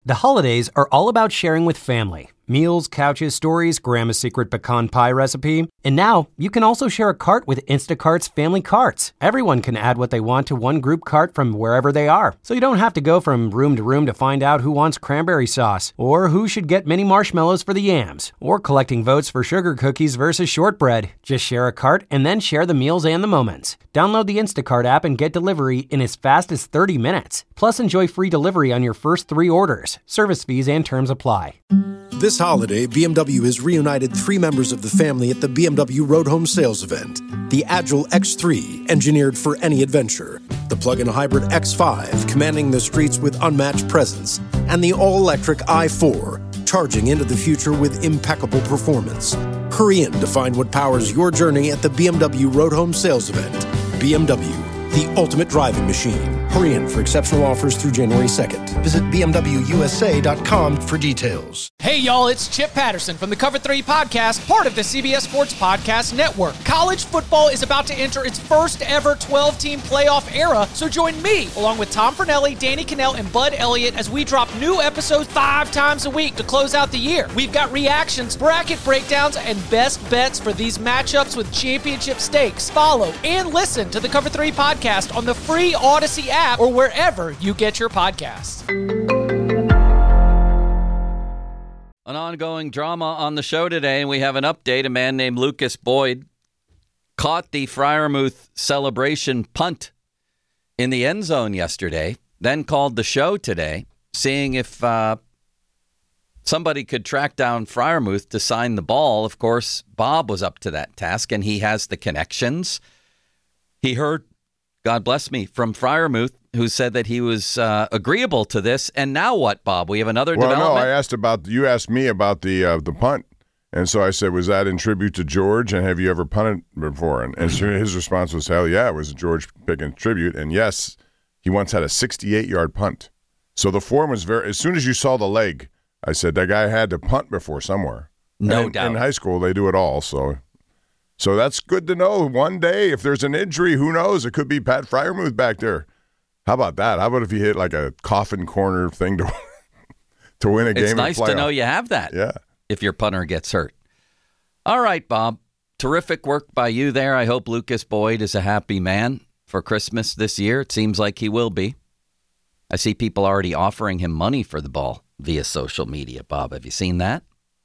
The holidays are all about sharing with family. Meals, couches, stories, Grandma's secret pecan pie recipe. And now, you can also share a cart with Instacart's Family Carts. Everyone can add what they want to one group cart from wherever they are. So you don't have to go from room to find out who wants cranberry sauce, or who should get mini marshmallows for the yams, or collecting votes for sugar cookies versus shortbread. Just share a cart and then share the meals and the moments. Download the Instacart app and get delivery in as fast as 30 minutes. Plus, enjoy free delivery on your first 3 orders. Service fees and terms apply. This holiday, BMW has reunited 3 members of the family at the BMW Road Home Sales Event. The Agile X3, engineered for any adventure. The plug-in hybrid X5, commanding the streets with unmatched presence. And the all-electric i4, charging into the future with impeccable performance. Hurry in to find what powers your journey at the BMW Road Home Sales Event. BMW, the ultimate driving machine. Hurry in for exceptional offers through January 2nd. Visit BMWUSA.com for details. Hey, y'all, it's Chip Patterson from the Cover 3 Podcast, part of the CBS Sports Podcast Network. College football is about to enter its first ever 12-team playoff era, so join me, along with Tom Fornelli, Danny Cannell, and Bud Elliott, as we drop new episodes 5 times a week to close out the year. We've got reactions, bracket breakdowns, and best bets for these matchups with championship stakes. Follow and listen to the Cover 3 Podcast on the free Odyssey app or wherever you get your podcasts. An ongoing drama on the show today, and we have an update. A man named Lucas Boyd caught the Freiermuth celebration punt in the end zone yesterday, then called the show today, seeing if somebody could track down Freiermuth to sign the ball. Of course, Bob was up to that task, and he has the connections. He heard, God bless me, from Freiermuth, who said that he was agreeable to this. And now what, Bob? We have another development? No, you asked me about the punt. And so I said, was that in tribute to George? And have you ever punted before? And so his response was, hell yeah, it was George picking tribute. And yes, he once had a 68-yard punt. So the form was as soon as you saw the leg, I said, that guy had to punt before somewhere. No doubt. In high school, they do it all. So that's good to know. One day, if there's an injury, who knows? It could be Pat Freiermuth back there. How about that? How about if he hit like a coffin corner thing to win a game? It's nice to know you have that. Yeah. If your punter gets hurt. All right, Bob. Terrific work by you there. I hope Lucas Boyd is a happy man for Christmas this year. It seems like he will be. I see people already offering him money for the ball via social media. Bob, have you seen that?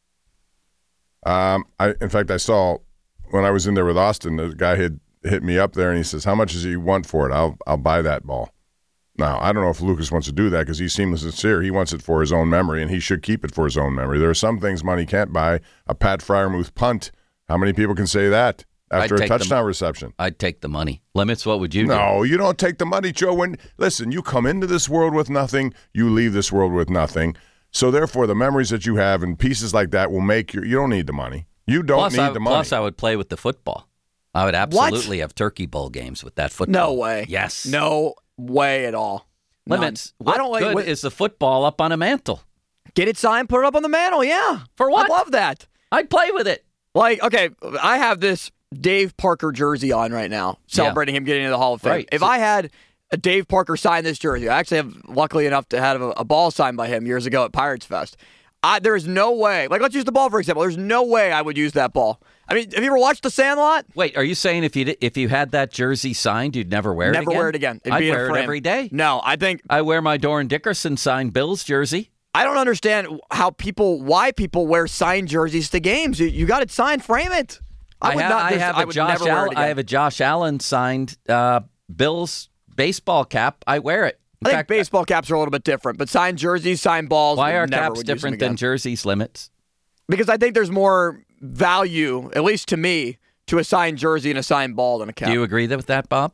In fact, I saw when I was in there with Austin, the guy had hit me up there and he says, how much does he want for it? I'll buy that ball. Now, I don't know if Lucas wants to do that because he seems sincere. He wants it for his own memory, and he should keep it for his own memory. There are some things money can't buy. A Pat Freiermuth punt. How many people can say that after a touchdown reception? I'd take the money. Limits, what would you do? No, you don't take the money, Joe. Listen, you come into this world with nothing. You leave this world with nothing. So, therefore, the memories that you have and pieces like that will make you don't need the money. You don't need the money. Plus, I would play with the football. I would absolutely have turkey bowl games with that football. No way. Yes. No way at all. Limits. What is the football up on a mantle? Get it signed, put it up on the mantle, yeah. For what? I love that. I'd play with it. Like, okay, I have this Dave Parker jersey on right now, celebrating him getting into the Hall of Fame. Right. If I had a Dave Parker sign this jersey, I actually have, luckily enough, to have a ball signed by him years ago at Pirates Fest. There's no way. Like, let's use the ball, for example. There's no way I would use that ball. I mean, have you ever watched The Sandlot? Wait, are you saying if you had that jersey signed, you'd never wear it again? Never wear it again. I'd wear it every day. No, I think... I wear my Doran Dickerson signed Bills jersey. I don't understand why people wear signed jerseys to games. You got it signed, frame it. I have a Josh Allen signed Bills baseball cap. I wear it. I think baseball caps are a little bit different, but signed jerseys, signed balls. Why are caps different than jerseys, Limits? Because I think there's more value, at least to me, to a signed jersey and a signed ball than a cap. Do you agree with that, Bob?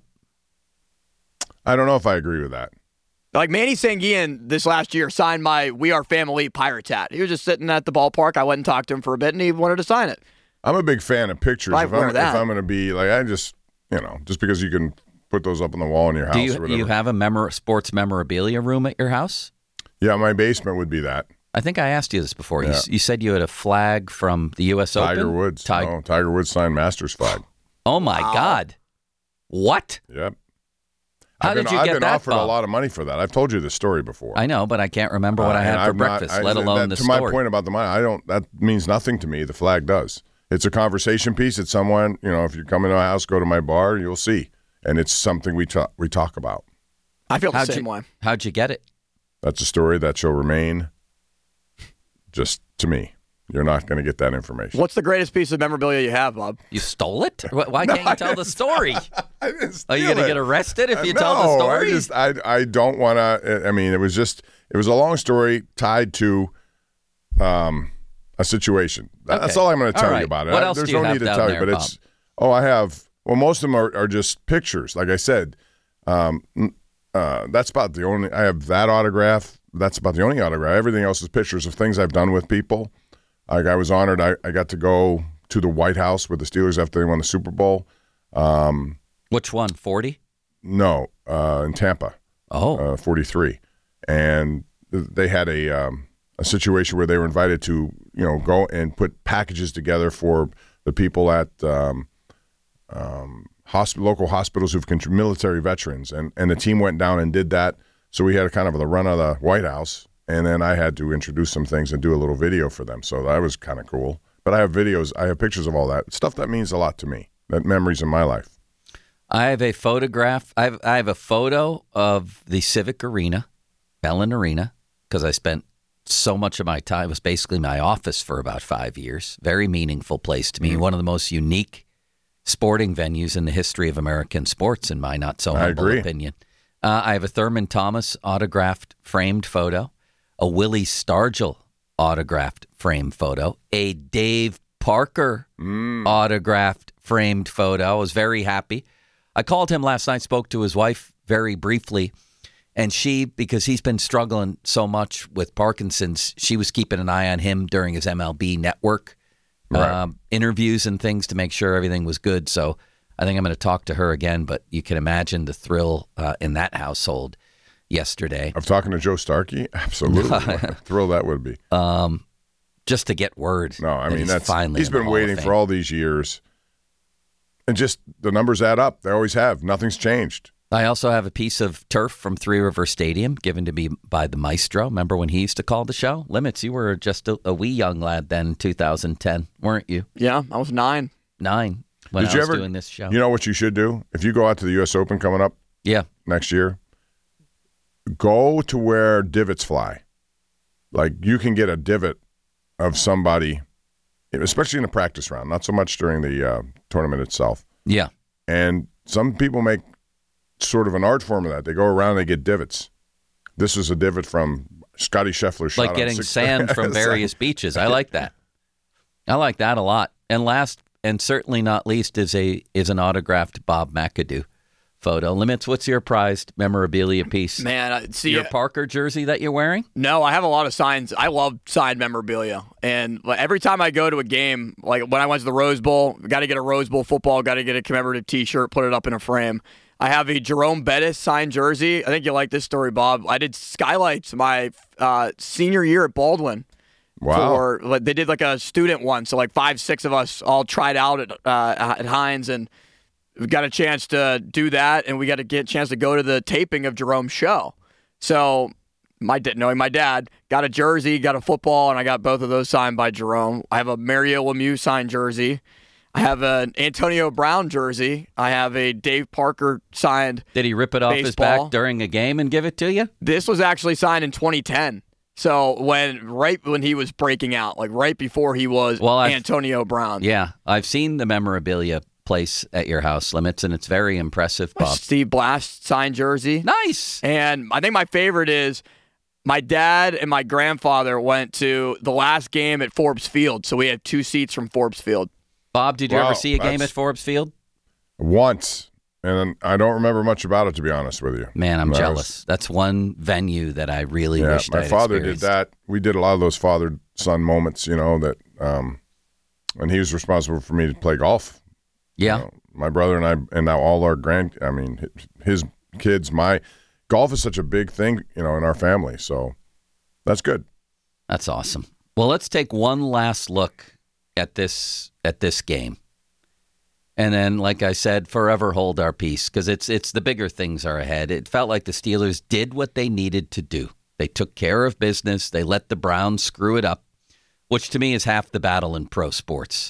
I don't know if I agree with that. Like Manny Sanguian this last year signed my We Are Family Pirates hat. He was just sitting at the ballpark. I went and talked to him for a bit, and he wanted to sign it. I'm a big fan of pictures. If I'm going to be like, just because you can put those up on the wall in your house or whatever. Do you have a sports memorabilia room at your house? Yeah, my basement would be that. I think I asked you this before. Yeah. You said you had a flag from the U.S. Open? Tiger Woods. Tiger Woods signed Masters flag. Oh, my God. What? Yep. How did you get I've been that, offered Bob? a lot of money for that. I've told you this story before. I know, but I can't remember what I had for breakfast, let alone the to story. my point about the money, that means nothing to me. The flag does. It's a conversation piece. It's someone, if you come into my house, go to my bar, you'll see. And it's something we talk about. I feel the same way. How'd you get it? That's a story that shall remain just to me. You're not going to get that information. What's the greatest piece of memorabilia you have, Bob? You stole it? Why can't you tell the story? I didn't steal Are you going to it. get arrested if you tell the story? I don't want to. I mean, it was a long story tied to a situation. That's all I'm going to tell you about it. What else There's do you no have need to down tell there, you, but I have. Well, most of them are just pictures. Like I said, that's about the only. I have that autograph. That's about the only autograph. Everything else is pictures of things I've done with people. Like I was honored. I got to go to the White House with the Steelers after they won the Super Bowl. Which one? 40? No, in Tampa. 43, and they had a situation where they were invited to go and put packages together for the people at local hospitals who've contributed, military veterans, and the team went down and did that. So we had a kind of the run of the White House, and then I had to introduce some things and do a little video for them. So that was kind of cool. But I have videos, I have pictures of all that stuff that means a lot to me. That memories in my life. I have a photograph. I have a photo of the Civic Arena, Bellin Arena, because I spent so much of my time. It was basically my office for about 5 years. Very meaningful place to me. One of the most unique sporting venues in the history of American sports, in my not so humble opinion. I have a Thurman Thomas autographed framed photo, a Willie Stargell autographed framed photo, a Dave Parker autographed framed photo. I was very happy. I called him last night, spoke to his wife very briefly, and because he's been struggling so much with Parkinson's, she was keeping an eye on him during his MLB Network interviews and things to make sure everything was good. So I think I'm going to talk to her again, but you can imagine the thrill in that household yesterday. Of talking to Joe Starkey? Absolutely. What a thrill that would be. Just to get word. No, I mean, he's been waiting for all these years. And just the numbers add up. They always have. Nothing's changed. I also have a piece of turf from Three River Stadium given to me by the maestro. Remember when he used to call the show? Limits, you were just a wee young lad then in 2010, weren't you? Yeah, I was 9. 9 when I was doing this show. You know what you should do? If you go out to the U.S. Open coming up next year, go to where divots fly. Like you can get a divot of somebody, especially in a practice round, not so much during the tournament itself. Yeah. And some people make sort of an art form of that. They go around and they get divots. This is a divot from Scotty Scheffler. Like getting sand from various beaches. I like that. I like that a lot. And last and certainly not least is an autographed Bob McAdoo photo. Limits, what's your prized memorabilia piece? Man, your Parker jersey that you're wearing? No, I have a lot of signs. I love signed memorabilia. And every time I go to a game, like when I went to the Rose Bowl, got to get a Rose Bowl football, got to get a commemorative T-shirt, put it up in a frame. I have a Jerome Bettis signed jersey. I think you like this story, Bob. I did skylights my senior year at Baldwin. Wow. They did like a student one, so like 5-6 of us all tried out at Heinz, and we got a chance to do that, and we got to get a chance to go to the taping of Jerome's show. So knowing my dad, got a jersey, got a football, and I got both of those signed by Jerome. I have a Mario Lemieux signed jersey. I have an Antonio Brown jersey. I have a Dave Parker signed Did he rip it off his back during a game and give it to you? This was actually signed in 2010. So right when he was breaking out, like right before he was Antonio Brown. Yeah, I've seen the memorabilia place at your house, Limits, and it's very impressive, Bob. Steve Blast signed jersey. Nice. And I think my favorite is my dad and my grandfather went to the last game at Forbes Field, so we had 2 seats from Forbes Field. Bob, did you ever see a game at Forbes Field? Once. And I don't remember much about it, to be honest with you. Man, I'm jealous. That's one venue that I really wish my father did that. We did a lot of those father-son moments, that and he was responsible for me to play golf. Yeah. My brother and I, and now all our his kids, golf is such a big thing, in our family. So that's good. That's awesome. Well, let's take one last look at this game. And then, like I said, forever hold our peace because it's the bigger things are ahead. It felt like the Steelers did what they needed to do. They took care of business. They let the Browns screw it up, which to me is half the battle in pro sports.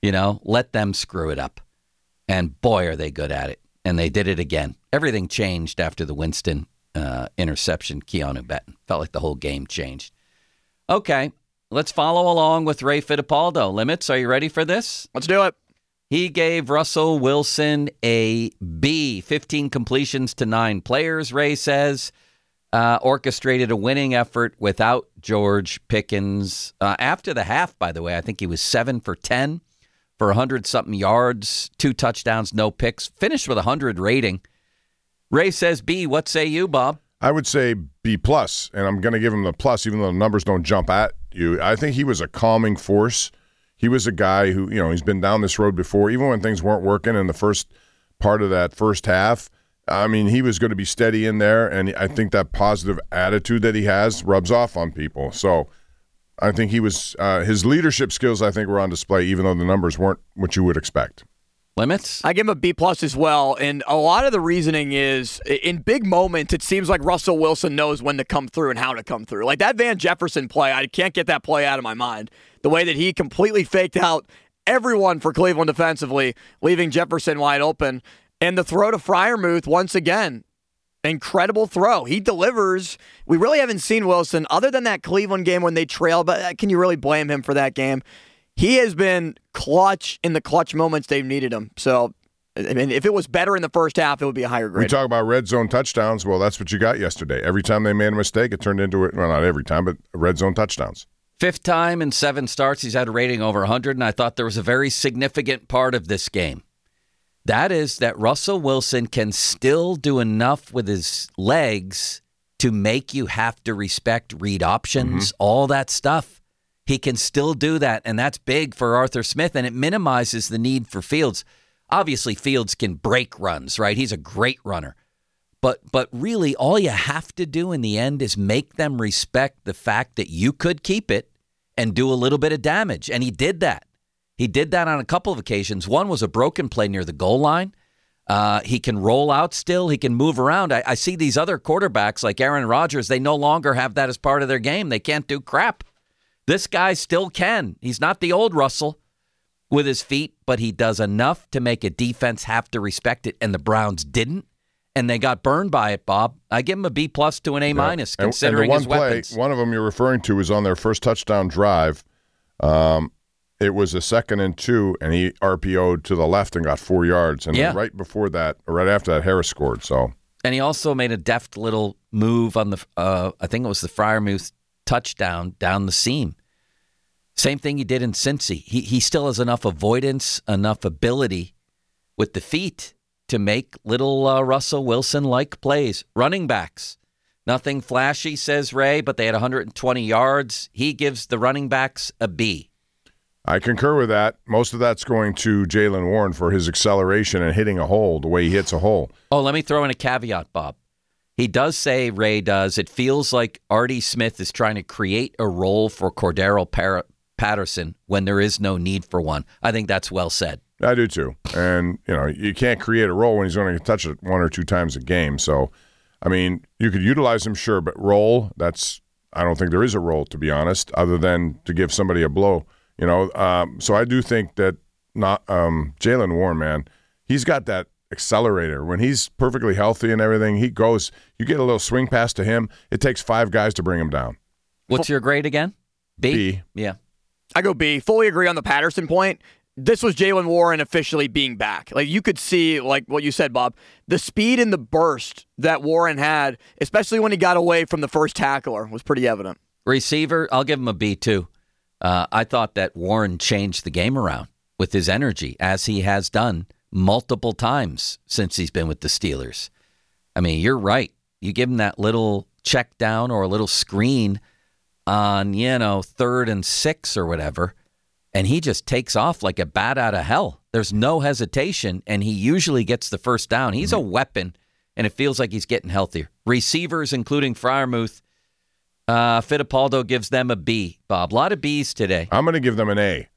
Let them screw it up. And boy, are they good at it. And they did it again. Everything changed after the Winston interception, Keanu Benton. Felt like the whole game changed. Okay, let's follow along with Ray Fittipaldo. Limits, are you ready for this? Let's do it. He gave Russell Wilson a B, 15 completions to 9 players, Ray says. Orchestrated a winning effort without George Pickens. After the half, by the way, I think he was 7 for 10 for 100-something yards, 2 touchdowns, no picks. Finished with 100 rating. Ray says B. What say you, Bob? I would say B+, and I'm going to give him the plus, even though the numbers don't jump at you. I think he was a calming force. He was a guy who, he's been down this road before, even when things weren't working in the first part of that first half. I mean, he was going to be steady in there, and I think that positive attitude that he has rubs off on people. So I think he was his leadership skills, I think, were on display, even though the numbers weren't what you would expect. Limits? I give him a B+ as well, and a lot of the reasoning is, in big moments, it seems like Russell Wilson knows when to come through and how to come through. Like that Van Jefferson play, I can't get that play out of my mind. The way that he completely faked out everyone for Cleveland defensively, leaving Jefferson wide open. And the throw to Freiermuth, once again, incredible throw. He delivers. We really haven't seen Wilson, other than that Cleveland game when they trailed, but can you really blame him for that game? He has been clutch in the clutch moments they've needed him. So, I mean, if it was better in the first half, it would be a higher grade. We talk about red zone touchdowns. Well, that's what you got yesterday. Every time they made a mistake, it turned into well, not every time, but red zone touchdowns. 5th time in 7 starts, he's had a rating over 100, and I thought there was a very significant part of this game. That is that Russell Wilson can still do enough with his legs to make you have to respect read options, all that stuff. He can still do that, and that's big for Arthur Smith, and it minimizes the need for Fields. Obviously, Fields can break runs, right? He's a great runner. But really, all you have to do in the end is make them respect the fact that you could keep it and do a little bit of damage, and he did that. He did that on a couple of occasions. One was a broken play near the goal line. He can roll out still. He can move around. I see these other quarterbacks like Aaron Rodgers, they no longer have that as part of their game. They can't do crap. This guy still can. He's not the old Russell with his feet, but he does enough to make a defense have to respect it, and the Browns didn't, and they got burned by it, Bob. I give him a B+ to an A-, considering and his weapons. One of them you're referring to is on their first touchdown drive. It was a 2nd and 2, and he RPO'd to the left and got 4 yards. And then right before that, or right after that, Harris scored. So, and he also made a deft little move on the, I think it was the Freiermuth touchdown down the seam. Same thing he did in Cincy. He still has enough avoidance, enough ability with the feet to make little Russell Wilson-like plays. Running backs, nothing flashy, says Ray, but they had 120 yards. He gives the running backs a B. I concur with that. Most of that's going to Jaylen Warren for his acceleration and hitting a hole, the way he hits a hole. Oh, let me throw in a caveat, Bob. He does say, Ray does, it feels like Artie Smith is trying to create a role for Cordero Patterson when there is no need for one. I think that's well said. I do too. And, you can't create a role when he's only going to touch it 1 or 2 times a game. So, I mean, you could utilize him, sure, but role, I don't think there is a role, to be honest, other than to give somebody a blow. So I do think that Jaylen Warren, man, he's got that accelerator. When he's perfectly healthy and everything, he goes, you get a little swing pass to him, it takes 5 guys to bring him down. What's your grade again? B? Yeah. I go B. Fully agree on the Patterson point. This was Jaylen Warren officially being back. Like, you could see, like what you said, Bob, the speed and the burst that Warren had, especially when he got away from the first tackler, was pretty evident. Receiver, I'll give him a B too. I thought that Warren changed the game around with his energy, as he has done multiple times since he's been with the Steelers. I mean, you're right. You give him that little check down or a little screen on, 3rd and 6 or whatever, and he just takes off like a bat out of hell. There's no hesitation, and he usually gets the first down. He's a weapon, and it feels like he's getting healthier. Receivers, including Freiermuth, Fittipaldo gives them a B, Bob. A lot of Bs today. I'm going to give them an A.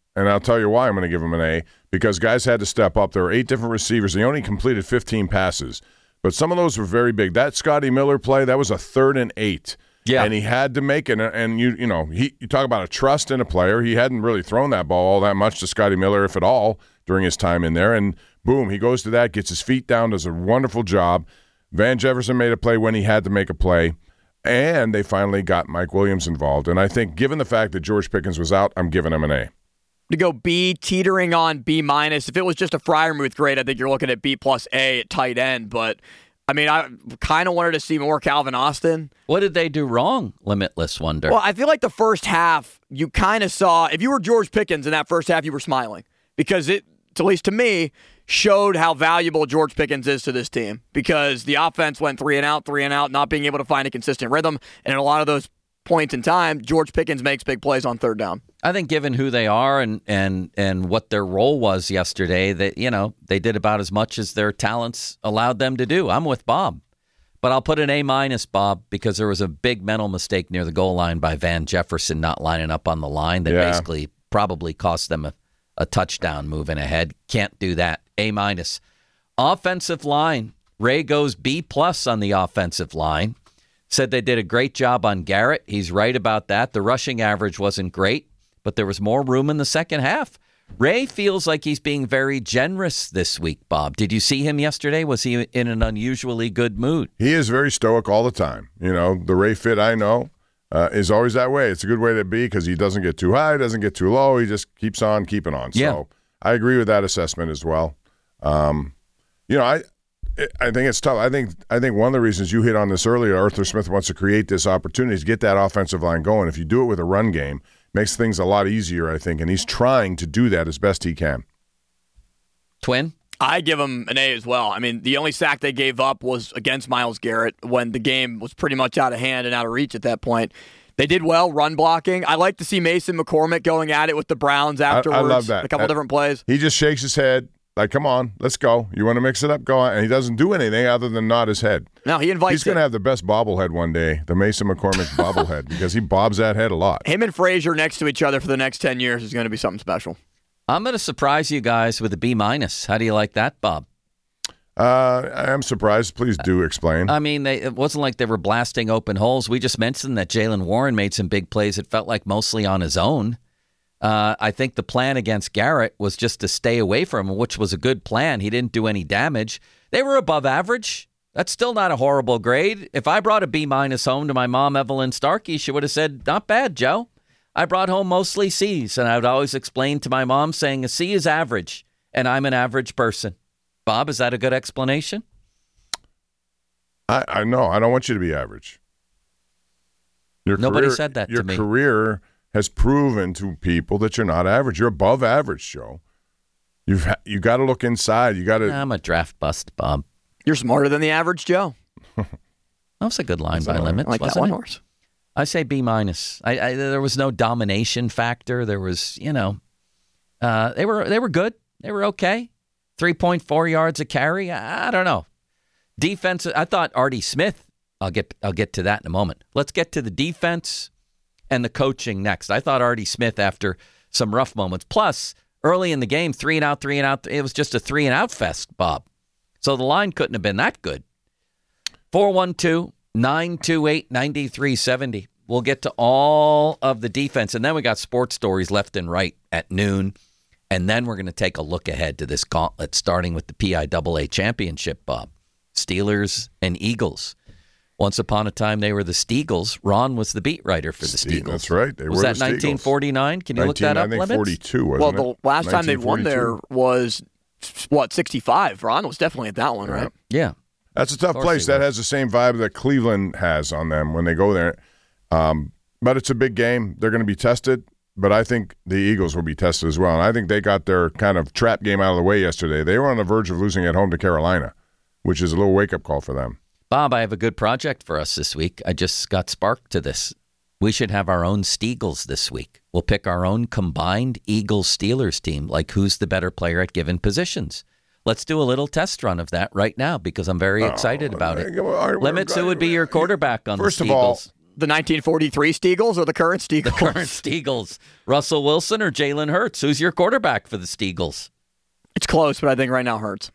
And I'll tell you why I'm going to give him an A, because guys had to step up. There were 8 different receivers. They only completed 15 passes, but some of those were very big. That Scotty Miller play, that was a 3rd and 8. Yeah. And he had to make it. And you talk about a trust in a player. He hadn't really thrown that ball all that much to Scotty Miller, if at all, during his time in there. And boom, he goes to that, gets his feet down, does a wonderful job. Van Jefferson made a play when he had to make a play. And they finally got Mike Williams involved. And I think given the fact that George Pickens was out, I'm giving him an A. To go B, teetering on B-. If it was just a Freiermuth grade, I think you're looking at B plus A at tight end. But, I mean, I kind of wanted to see more Calvin Austin. What did they do wrong, Limitless Wonder? Well, I feel like the first half, you kind of saw, if you were George Pickens in that first half, you were smiling. Because it, at least to me, showed how valuable George Pickens is to this team. Because the offense went 3 and out, not being able to find a consistent rhythm. And in a lot of those points in time, George Pickens makes big plays on 3rd down. I think given who they are and what their role was yesterday, that they did about as much as their talents allowed them to do. I'm with Bob. But I'll put an A-, Bob, because there was a big mental mistake near the goal line by Van Jefferson not lining up on the line that basically probably cost them a touchdown moving ahead. Can't do that. A-. Offensive line. Ray goes B+ on the offensive line. Said they did a great job on Garrett. He's right about that. The rushing average wasn't great, but there was more room in the second half. Ray feels like he's being very generous this week, Bob. Did you see him yesterday? Was he in an unusually good mood? He is very stoic all the time. The Ray Fit I know is always that way. It's a good way to be because he doesn't get too high, doesn't get too low. He just keeps on keeping on. Yeah. So I agree with that assessment as well. I think it's tough. I think one of the reasons you hit on this earlier, Arthur Smith wants to create this opportunity to get that offensive line going. If you do it with a run game, it makes things a lot easier, I think, and he's trying to do that as best he can. Twin? I give him an A as well. I mean, the only sack they gave up was against Myles Garrett when the game was pretty much out of hand and out of reach at that point. They did well run blocking. I like to see Mason McCormick going at it with the Browns afterwards. I love that. A couple different plays. He just shakes his head. Like, come on, let's go. You want to mix it up? Go on. And he doesn't do anything other than nod his head. No, he invites He's going to have the best bobblehead one day, the Mason McCormick bobblehead, because he bobs that head a lot. Him and Frazier next to each other for the next 10 years is going to be something special. I'm going to surprise you guys with a B-. How do you like that, Bob? I am surprised. Please do explain. I mean, it wasn't like they were blasting open holes. We just mentioned that Jaylen Warren made some big plays. It felt like mostly on his own. I think the plan against Garrett was just to stay away from him, which was a good plan. He didn't do any damage. They were above average. That's still not a horrible grade. If I brought a B- home to my mom, Evelyn Starkey, she would have said, not bad, Joe. I brought home mostly C's, and I would always explain to my mom saying a C is average, and I'm an average person. Bob, is that a good explanation? I know. I don't want you to be average. Nobody said that to me. Your career has proven to people that you're not average. You're above average, Joe. You got to look inside. You got to. I'm a draft bust, Bob. You're smarter than the average Joe. That was a good line by Limits. I like that one horse. I say B-. There was no domination factor. There was, they were good. They were okay. 3.4 yards a carry. I don't know. Defense. I thought Artie Smith. I'll get to that in a moment. Let's get to the defense and the coaching next. I thought Artie Smith, after some rough moments, plus early in the game, 3 and out. It was just a 3 and out fest, Bob. So the line couldn't have been that good. 412-928-9370. We'll get to all of the defense, and then we got sports stories left and right at noon. And then we're going to take a look ahead to this gauntlet, starting with the PIAA championship, Bob. Steelers and Eagles. Once upon a time, they were the Steagles. Ron was the beat writer for the Steagles. That's right. Was that 1949? Can you look that up, I think Lemons? 42, wasn't it? Well, the last time they won there was, 65? Ron was definitely at that one, right? Yeah. That's a tough place. That has the same vibe that Cleveland has on them when they go there. But it's a big game. They're going to be tested. But I think the Eagles will be tested as well. And I think they got their kind of trap game out of the way yesterday. They were on the verge of losing at home to Carolina, which is a little wake-up call for them. Bob, I have a good project for us this week. I just got sparked to this. We should have our own Steagles this week. We'll pick our own combined Eagles-Steelers team, like who's the better player at given positions. Let's do a little test run of that right now because I'm very excited about it. Limits, who would be your quarterback on the Steagles? First of all, the 1943 Steagles or the current Steagles? The current Steagles. Russell Wilson or Jalen Hurts? Who's your quarterback for the Steagles? It's close, but I think right now Hurts.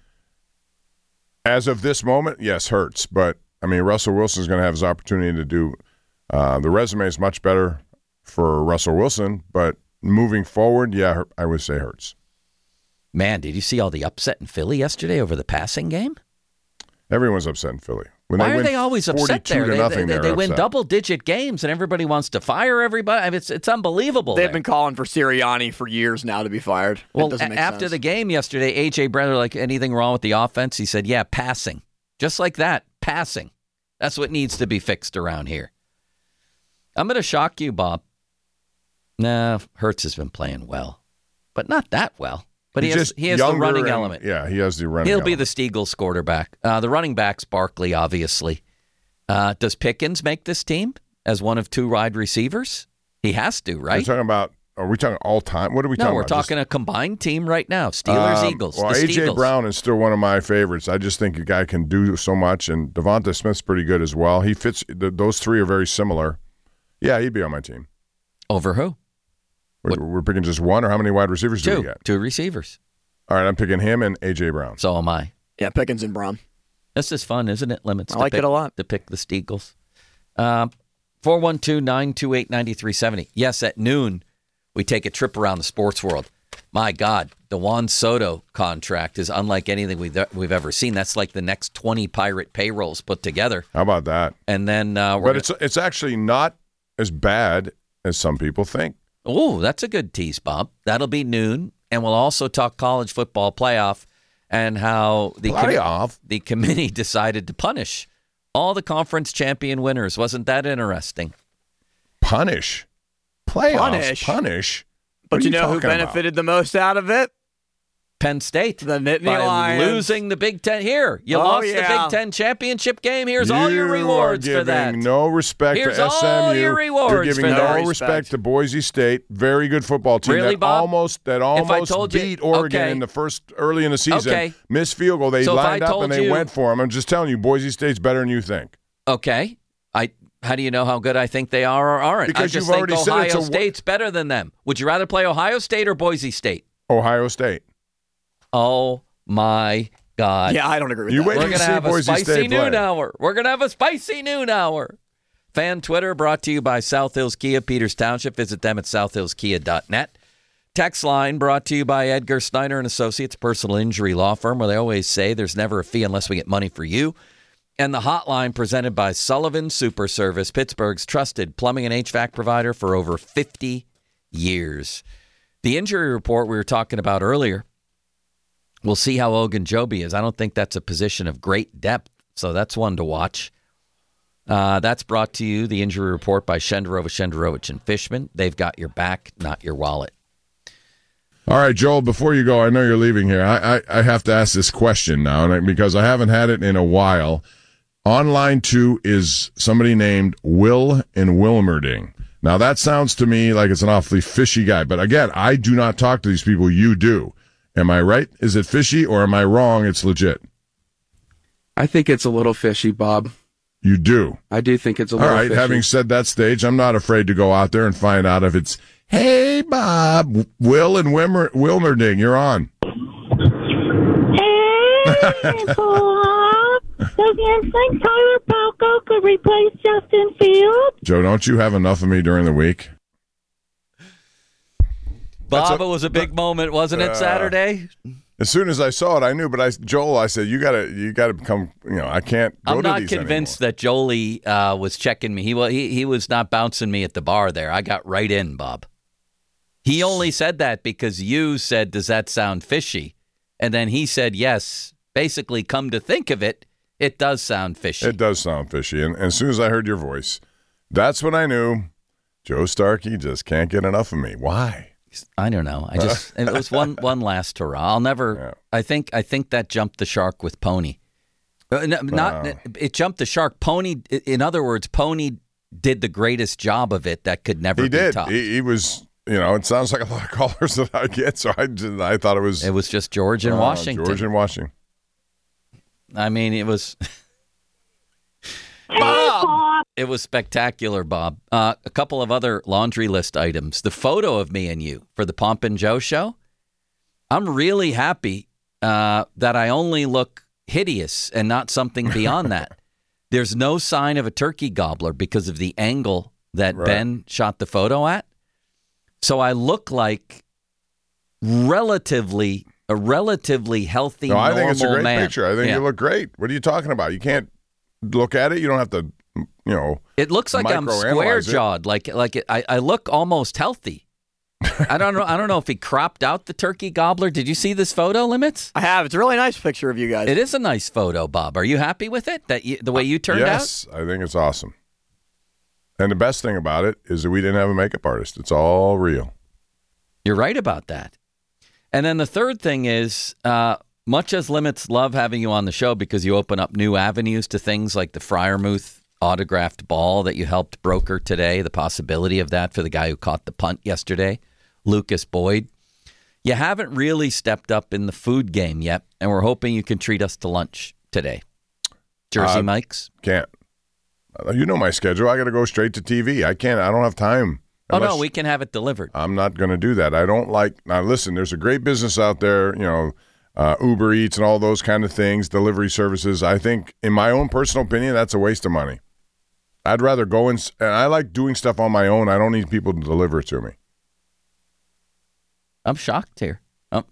As of this moment, yes, Hurts. But, I mean, Russell Wilson's going to have his opportunity to do the resume is much better for Russell Wilson, but moving forward, yeah, I would say Hurts. Man, did you see all the upset in Philly yesterday over the passing game? Everyone's upset in Philly. When Why are they always upset there? They win upset. double-digit games, and everybody wants to fire everybody. I mean, it's unbelievable. They've been calling for Sirianni for years now to be fired. Well, after the game yesterday, A.J. Brown, like, anything wrong with the offense? He said, yeah, passing. Just like that, passing. That's what needs to be fixed around here. I'm going to shock you, Bob. No, Hurts has been playing well, but not that well. But he has the running element. Yeah, he has the running He'll element. be the Steagles quarterback. The running back's Barkley, obviously. Does Pickens make this team as one of two wide receivers? He has to, right? Are we talking all time? What are we talking about? No, we're talking a combined team right now. Steelers, Eagles. Well, A.J. Brown is still one of my favorites. I just think the guy can do so much, and Devonta Smith's pretty good as well. He fits. Those three are very similar. Yeah, he'd be on my team. Over who? We're picking just one, or how many wide receivers do we get? Two receivers. All right, I'm picking him and A.J. Brown. So am I. Yeah, Pickens and Brown. This is fun, isn't it? Limits. I like it a lot. To pick the Steagles. 412-928-9370. Yes, at noon, we take a trip around the sports world. My God, the Juan Soto contract is unlike anything we've ever seen. That's like the next 20 Pirate payrolls put together. How about that? And then, it's actually not as bad as some people think. Oh, that's a good tease, Bob. That'll be noon, and we'll also talk college football playoff and how the committee decided to punish all the conference champion winners. Wasn't that interesting? Punish? Playoffs? Punish? But you know who benefited the most out of it? Penn State. The Nittany by Lions. Losing the Big Ten. Here, you lost the Big Ten championship game. Here's all your rewards for that. No respect Here's to SMU. all your rewards. You're giving for no that. respect to Boise State. Very good football team. Really, that Bob? almost beat Oregon in the early in the season. Okay. Missed field goal. They lined up and they you, went for him. I'm just telling you, Boise State's better than you think. Okay. How do you know how good I think they are or aren't? Because I just you've think already said Ohio State's better than them. Would you rather play Ohio State or Boise State? Ohio State. Oh, my God. Yeah, I don't agree with that. We're going to have a spicy noon hour. We're going to have a spicy noon hour. Fan Twitter brought to you by South Hills Kia, Peters Township. Visit them at southhillskia.net. Text line brought to you by Edgar Snyder and Associates, personal injury law firm, where they always say there's never a fee unless we get money for you. And the hotline presented by Sullivan Super Service, Pittsburgh's trusted plumbing and HVAC provider for over 50 years. The injury report we were talking about earlier, we'll see how Ogunjobi is. I don't think that's a position of great depth, so that's one to watch. That's brought to you, the injury report, by Shenderovich and Fishman. They've got your back, not your wallet. All right, Joel, before you go, I know you're leaving here. I have to ask this question now, because I haven't had it in a while. On line 2 is somebody named Will in Wilmerding. Now, that sounds to me like it's an awfully fishy guy. But again, I do not talk to these people. You do. Am I right? Is it fishy, or am I wrong? It's legit. I think it's a little fishy, Bob. You do? I do think it's a little fishy. All right, having said that, Stage, I'm not afraid to go out there and find out if it's, hey, Bob, Will in Wilmerding, you're on. Hey, Bob. Does you think Tyler Palko could replace Justin Fields? Joe, don't you have enough of me during the week? Bob, it was a big moment, wasn't it, Saturday? As soon as I saw it, I knew. But Joel, I said, you gotta become. I can't go to these I'm not convinced anymore. that Jolie was checking me. He was not bouncing me at the bar there. I got right in, Bob. He only said that because you said, "Does that sound fishy?" And then he said, "Yes." Basically, come to think of it, it does sound fishy. It does sound fishy. And as soon as I heard your voice, that's when I knew Joe Starkey just can't get enough of me. Why? I don't know. It was one last hurrah. I'll never. Yeah. I think that jumped the shark with Pony. It jumped the shark. Pony. In other words, Pony did the greatest job of it that could never be topped. He was. It sounds like a lot of callers that I get. So I thought it was. It was just George and Washington. George and Washington. I mean, it was. Bob. It was spectacular, Bob. A couple of other laundry list items. The photo of me and you for the Pomp and Joe show. I'm really happy that I only look hideous and not something beyond that. There's no sign of a turkey gobbler because of the angle that Ben shot the photo at. So I look like a relatively healthy, normal man. I think it's a great picture. I think you look great. What are you talking about? You can't look at it. You don't have to, It looks like I'm square-jawed. I look almost healthy. I don't know if he cropped out the turkey gobbler. Did you see this photo, Limits? I have. It's a really nice picture of you guys. It is a nice photo, Bob. Are you happy with it? The way you turned out? Yes, I think it's awesome. And the best thing about it is that we didn't have a makeup artist. It's all real. You're right about that. And then the third thing is, much as Limits love having you on the show because you open up new avenues to things like the Freiermuth autographed ball that you helped broker today, the possibility of that for the guy who caught the punt yesterday, Lucas Boyd. You haven't really stepped up in the food game yet, and we're hoping you can treat us to lunch today. Jersey Mike's? Can't. You know my schedule. I got to go straight to TV. I can't. I don't have time. No, we can have it delivered. I'm not going to do that. I don't like. Now, listen, there's a great business out there, Uber Eats and all those kind of things, delivery services. I think, in my own personal opinion, that's a waste of money. I'd rather go and I like doing stuff on my own. I don't need people to deliver it to me. I'm shocked here.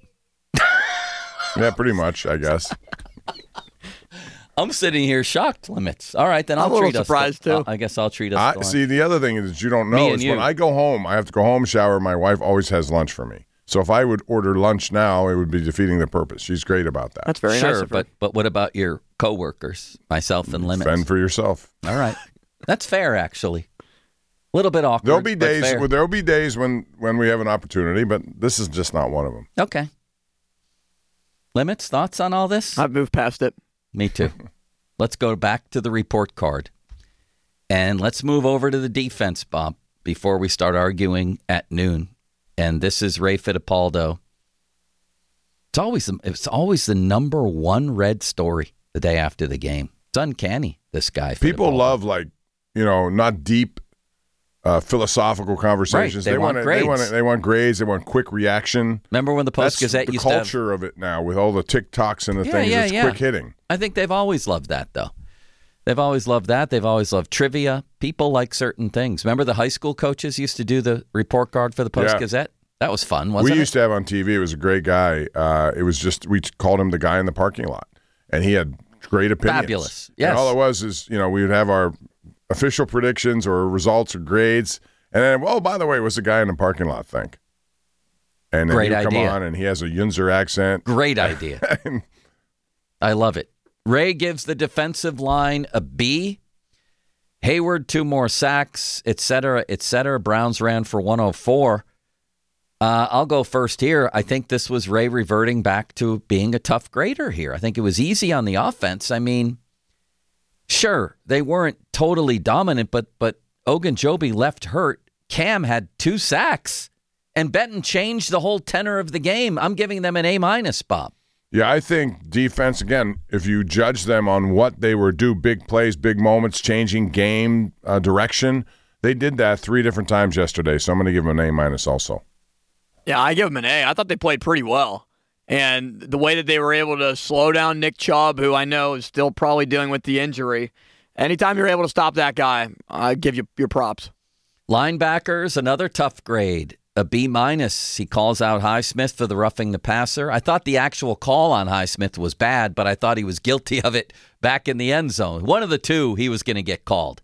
Yeah, pretty much, I guess. I'm sitting here shocked, Limits. All right, then I'll treat us. Surprised too. I guess I'll treat us. See, the other thing is that you don't know is when I go home, I have to go home, shower. My wife always has lunch for me. So if I would order lunch now, it would be defeating the purpose. She's great about that. That's very nice of her. But what about your coworkers, myself and Limits? Fend for yourself. All right, that's fair, actually. A little bit awkward. There'll be days when we have an opportunity, but this is just not one of them. Okay. Limits, thoughts on all this? I've moved past it. Me too. Let's go back to the report card. And let's move over to the defense, Bob, before we start arguing at noon. And this is Ray Fittipaldo. It's always the number one read story the day after the game. It's uncanny, this guy. People love, not deep philosophical conversations. Right. They want grades. They want grades. They want quick reaction. Remember when the Post-Gazette used to have... the culture of it now with all the TikToks and the things. It's quick hitting. I think they've always loved that, though. They've always loved that. They've always loved trivia. People like certain things. Remember the high school coaches used to do the report card for the Post-Gazette? That was fun, wasn't it? We used to have on TV. It was a great guy. It was just, we called him the guy in the parking lot. And he had great opinions. Fabulous. Yes. And all it was is, we would have our official predictions or results or grades. And then, by the way, what's the guy in the parking lot think? And then great he would come idea. on and he has a Yunzer accent. Great idea. I love it. Ray gives the defensive line a B. Hayward, 2 more sacks, et cetera, et cetera. Browns ran for 104. I'll go first here. I think this was Ray reverting back to being a tough grader here. I think it was easy on the offense. I mean, sure, they weren't totally dominant, but Ogunjobi left hurt. Cam had 2 sacks, and Benton changed the whole tenor of the game. I'm giving them an A-, Bob. Yeah, I think defense, again, if you judge them on what they were due, big plays, big moments, changing game direction, they did that 3 different times yesterday, so I'm going to give them an A- also. Yeah, I give them an A. I thought they played pretty well. And the way that they were able to slow down Nick Chubb, who I know is still probably dealing with the injury, anytime you're able to stop that guy, I give you your props. Linebackers, another tough grade. A B-. He calls out Highsmith for the roughing the passer. I thought the actual call on Highsmith was bad, but I thought he was guilty of it back in the end zone. One of the two, he was going to get called.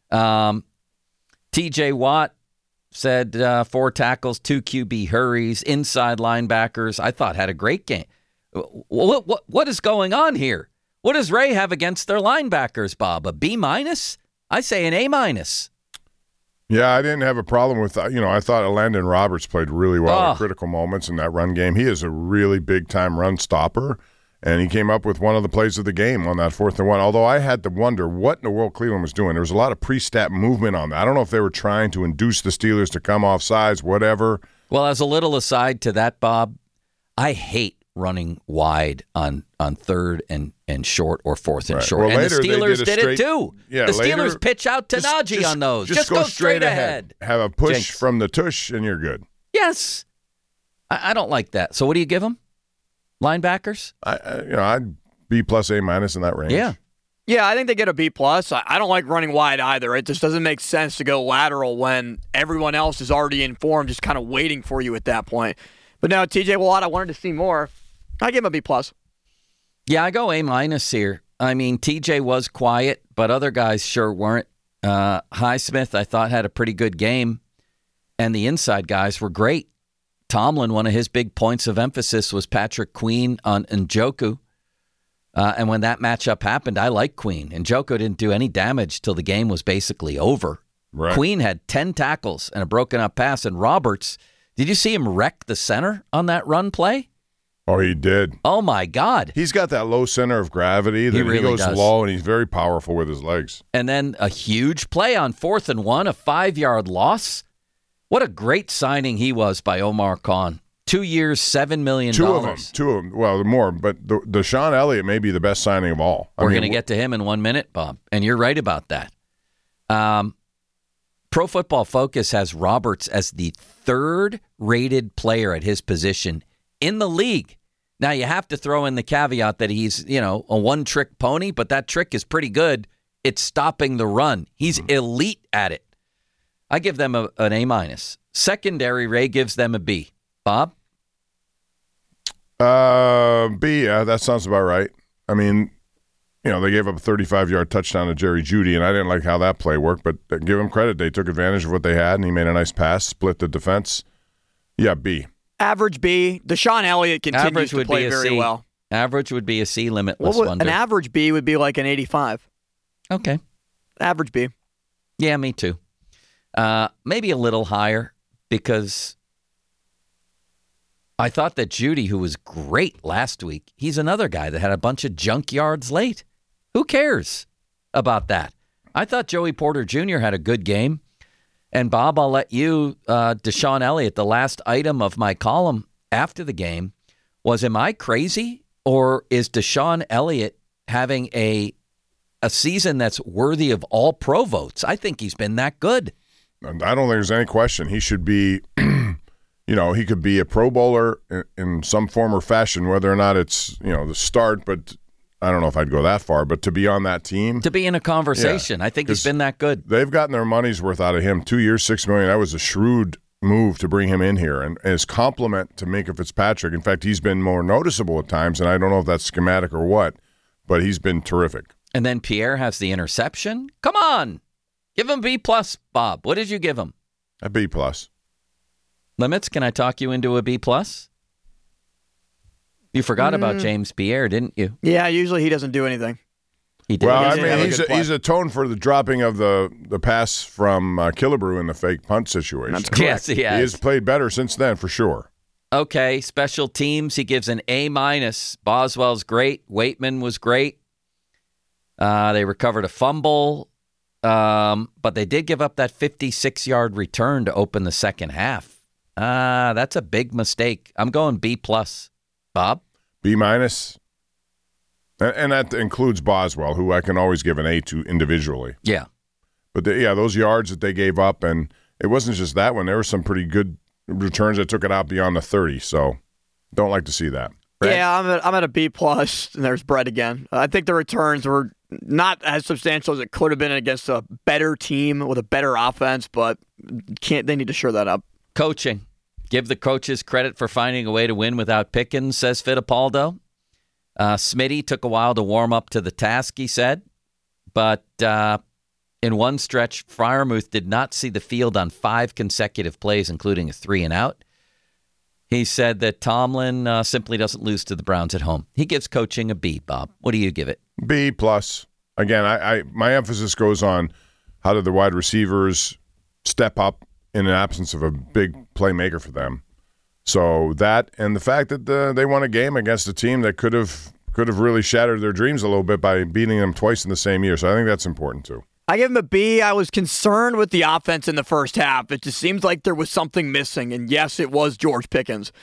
T.J. Watt said 4 tackles, 2 QB hurries. Inside linebackers, I thought had a great game. What is going on here? What does Ray have against their linebackers, Bob? A B-? I say an A-. Yeah, I didn't have a problem with that. I thought Landon Roberts played really well at critical moments in that run game. He is a really big-time run stopper, and he came up with one of the plays of the game on that 4th and 1. Although I had to wonder what in the world Cleveland was doing. There was a lot of pre-snap movement on that. I don't know if they were trying to induce the Steelers to come off sides, whatever. Well, as a little aside to that, Bob, I hate running wide on third and short or fourth and Right. short. Well, and the later they Steelers did did it too. Yeah, the later- Steelers pitch out to Najee on those. Just go straight ahead. Have a push Jinx. from the tush, and you're good. Yes. I don't like that. So what do you give them? Linebackers? I'd B plus A minus in that range. Yeah. Yeah, I think they get a B+. I don't like running wide either. It just doesn't make sense to go lateral when everyone else is already in form, just kind of waiting for you at that point. But now, TJ Watt, I wanted to see more. I give him a B+. Yeah, I go A minus here. I mean, TJ was quiet, but other guys sure weren't. Highsmith, I thought, had a pretty good game, and the inside guys were great. Tomlin, one of his big points of emphasis was Patrick Queen on Njoku. And when that matchup happened, I liked Queen. Njoku didn't do any damage till the game was basically over. Right. Queen had 10 tackles and a broken up pass. And Roberts, did you see him wreck the center on that run play? Oh, he did. Oh, my God. He's got that low center of gravity. That He really goes does. low, and he's very powerful with his legs. And then a huge play on 4th and 1, a 5-yard loss. What a great signing he was by Omar Khan. 2 years, $7 million. Two of them. Well, more, but Deshaun Elliott may be the best signing of all. We're going to get to him in 1 minute, Bob, and you're right about that. Pro Football Focus has Roberts as the third-rated player at his position in the league. Now, you have to throw in the caveat that he's, a one-trick pony, but that trick is pretty good. It's stopping the run. He's elite at it. I give them an A minus. Secondary, Ray gives them a B. Bob? B, yeah, that sounds about right. I mean, they gave up a 35-yard touchdown to Jerry Jeudy, and I didn't like how that play worked, but give him credit. They took advantage of what they had, and he made a nice pass, split the defense. Yeah, B. Average B. Deshaun Elliott continues Average to would play be a very C. well. Average would be a C, limitless An wonder. average B would be like an 85. Okay. Average B. Yeah, me too. Maybe a little higher because I thought that Jeudy, who was great last week, he's another guy that had a bunch of junk yards late. Who cares about that? I thought Joey Porter Jr. had a good game. And, Bob, I'll let you, Deshaun Elliott, the last item of my column after the game was, am I crazy or is Deshaun Elliott having a season that's worthy of all pro votes? I think he's been that good. I don't think there's any question. He should be, he could be a Pro Bowler in some form or fashion, whether or not it's, the start, but I don't know if I'd go that far, but to be on that team. To be in a conversation. Yeah, I think he's been that good. They've gotten their money's worth out of him. 2 years, $6 million. That was a shrewd move to bring him in here. And his compliment to Minkah Fitzpatrick, in fact, he's been more noticeable at times, and I don't know if that's schematic or what, but he's been terrific. And then Pierre has the interception. Come on. Give him B+, Bob. What did you give him? A B+. Limits, can I talk you into a B+? You forgot about James Pierre, didn't you? Yeah, usually he doesn't do anything. He did. Well, He I did have a mean, good play. he's atoned for the dropping of the pass from Killebrew in the fake punt situation. That's correct. Yes, he He has. has played better since then, for sure. Okay, special teams, he gives an A-. Boswell's great. Waitman was great. They recovered a fumble, but they did give up that 56-yard return to open the second half. That's a big mistake. I'm going B+. Bob? B-. And that includes Boswell, who I can always give an A to individually. Yeah. But, those yards that they gave up, and it wasn't just that one. There were some pretty good returns that took it out beyond the 30, so don't like to see that. Brett? Yeah, I'm at a B+, and there's Brett again. I think the returns were not as substantial as it could have been against a better team with a better offense, but they need to shore that up. Coaching. Give the coaches credit for finding a way to win without Pickens, says Fittipaldo. Smitty took a while to warm up to the task, he said. But in one stretch, Freiermuth did not see the field on 5 consecutive plays, including a 3-and-out. He said that Tomlin simply doesn't lose to the Browns at home. He gives coaching a B, Bob. What do you give it? B+. Again, my emphasis goes on how did the wide receivers step up in an absence of a big playmaker for them. So that and the fact that they won a game against a team that could have really shattered their dreams a little bit by beating them twice in the same year. So I think that's important too. I give him a B. I was concerned with the offense in the first half. It just seems like there was something missing. And yes, it was George Pickens.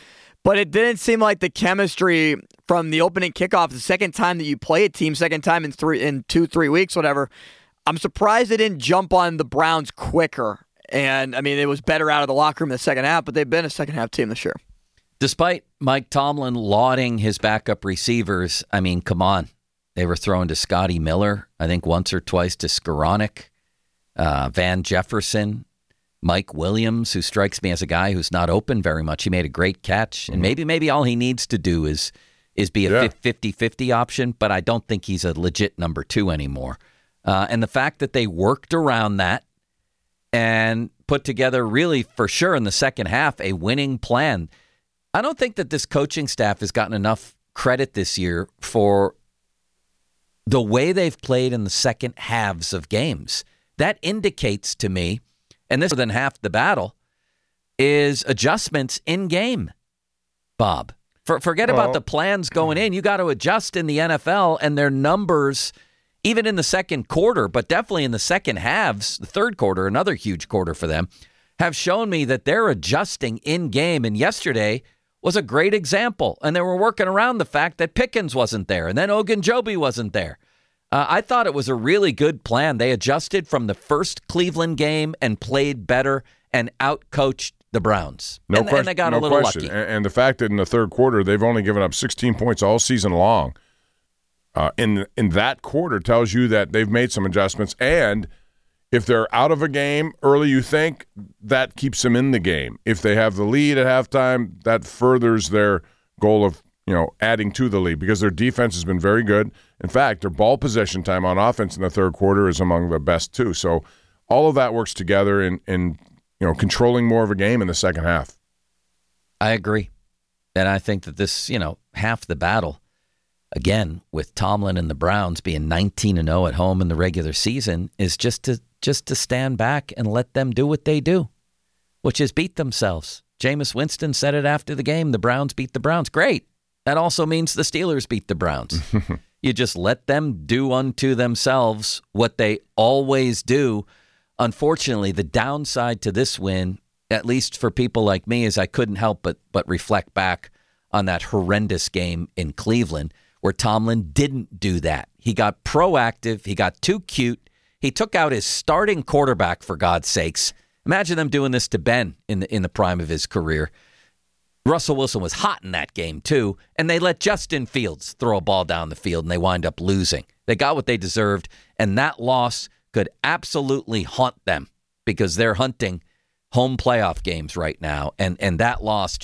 But it didn't seem like the chemistry from the opening kickoff, the second time that you play a team, second time in 2-3 weeks, whatever. I'm surprised they didn't jump on the Browns quicker. And, I mean, it was better out of the locker room in the second half, but they've been a second-half team this year. Despite Mike Tomlin lauding his backup receivers, I mean, come on. They were throwing to Scotty Miller, I think once or twice to Skoranek, Van Jefferson, Mike Williams, who strikes me as a guy who's not open very much. He made a great catch, and maybe all he needs to do is be a 50-50 option, but I don't think he's a legit number 2 anymore. And the fact that they worked around that and put together really, for sure, in the second half, a winning plan. I don't think that this coaching staff has gotten enough credit this year for the way they've played in the second halves of games. That indicates to me, and this is more than half the battle, is adjustments in game, Bob. Forget about the plans going in. You got to adjust in the NFL, and their numbers, even in the second quarter, but definitely in the second halves, the third quarter, another huge quarter for them, have shown me that they're adjusting in game. And yesterday was a great example. And they were working around the fact that Pickens wasn't there, and then Ogunjobi wasn't there. I thought it was a really good plan. They adjusted from the first Cleveland game and played better and outcoached the Browns. And they got a little lucky. And the fact that in the third quarter, they've only given up 16 points all season long, in that quarter tells you that they've made some adjustments. And if they're out of a game early, you think, that keeps them in the game. If they have the lead at halftime, that furthers their goal of adding to the lead, because their defense has been very good. In fact, their ball possession time on offense in the third quarter is among the best too. So all of that works together in controlling more of a game in the second half. I agree. And I think that this, half the battle, again, with Tomlin and the Browns being 19-0 at home in the regular season, is just to stand back and let them do what they do, which is beat themselves. Jameis Winston said it after the game, the Browns beat the Browns. Great. That also means the Steelers beat the Browns. You just let them do unto themselves what they always do. Unfortunately, the downside to this win, at least for people like me, is I couldn't help but reflect back on that horrendous game in Cleveland where Tomlin didn't do that. He got proactive. He got too cute. He took out his starting quarterback, for God's sakes. Imagine them doing this to Ben in the prime of his career. Russell Wilson was hot in that game, too, and they let Justin Fields throw a ball down the field, and they wind up losing. They got what they deserved, and that loss could absolutely haunt them because they're hunting home playoff games right now, and that loss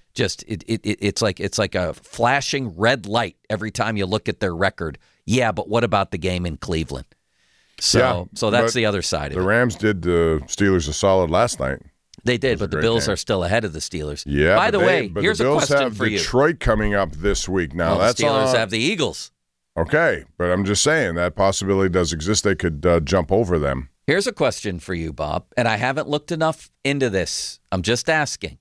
it's like a flashing red light every time you look at their record. Yeah, but what about the game in Cleveland? So that's the other side of it. The Rams did the Steelers a solid last night. They did, but the Bills are still ahead of the Steelers. Yeah. By the way, here's a question for you. The Bills have Detroit coming up this week. Now the Steelers have the Eagles. Okay, but I'm just saying that possibility does exist. They could jump over them. Here's a question for you, Bob, and I haven't looked enough into this. I'm just asking.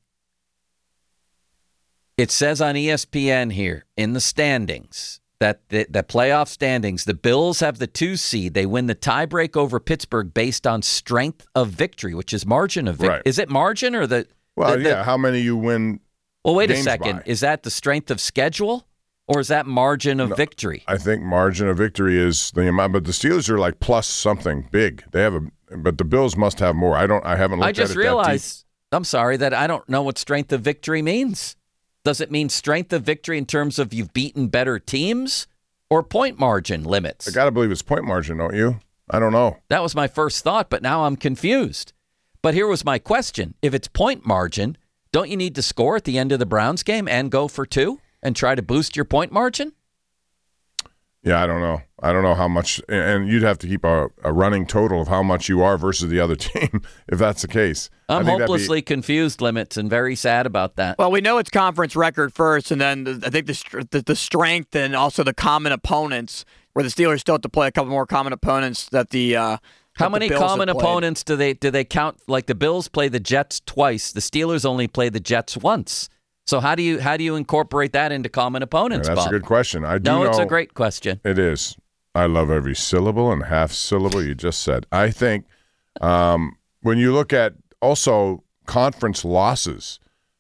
It says on ESPN here in the standings that the playoff standings, the Bills have the 2 seed. They win the tiebreak over Pittsburgh based on strength of victory, which is margin of victory. Right. Is it margin or the? Well, how many you win? Well, wait a second. By? Is that the strength of schedule or is that margin of victory? I think margin of victory is the amount, but the Steelers are like plus something big. They have but the Bills must have more. I haven't looked at it. I just realized, I'm sorry, that I don't know what strength of victory means. Does it mean strength of victory in terms of you've beaten better teams or point margin limits? I got to believe it's point margin, don't you? I don't know. That was my first thought, but now I'm confused. But here was my question. If it's point margin, don't you need to score at the end of the Browns game and go for 2 and try to boost your point margin? Yeah, I don't know. I don't know how much, and you'd have to keep a running total of how much you are versus the other team if that's the case. I'm hopelessly confused, Limits, and very sad about that. Well, we know it's conference record first, and then I think the strength and also the common opponents, where the Steelers still have to play a couple more common opponents that the how many common opponents do they count? Like the Bills play the Jets twice, the Steelers only play the Jets once. So how do you incorporate that into common opponents, That's Bob? a good question. It's a great question. It is. I love every syllable and half syllable you just said. I think when you look at also conference losses,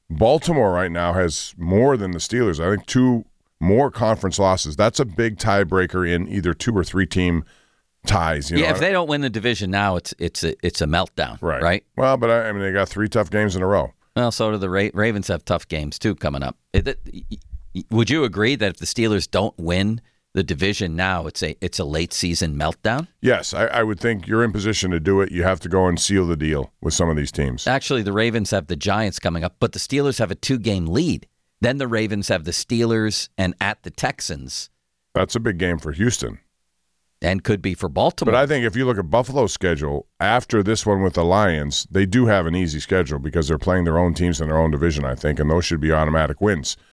Baltimore right now has more than the Steelers. I think 2 more conference losses. That's a big tiebreaker in either 2 or 3 team ties. You know? If they don't win the division now, it's a meltdown, right? Well, but I mean, they got 3 tough games in a row. Well, so do the Ravens have tough games too coming up. Would you agree that if the Steelers don't win the division now, it's a late season meltdown? Yes, I would think you're in position to do it. You have to go and seal the deal with some of these teams. Actually, the Ravens have the Giants coming up, but the Steelers have a 2-game lead. Then the Ravens have the Steelers and at the Texans. That's a big game for Houston. And could be for Baltimore. But I think if you look at Buffalo's schedule, after this one with the Lions, they do have an easy schedule because they're playing their own teams in their own division, I think, and those should be automatic wins.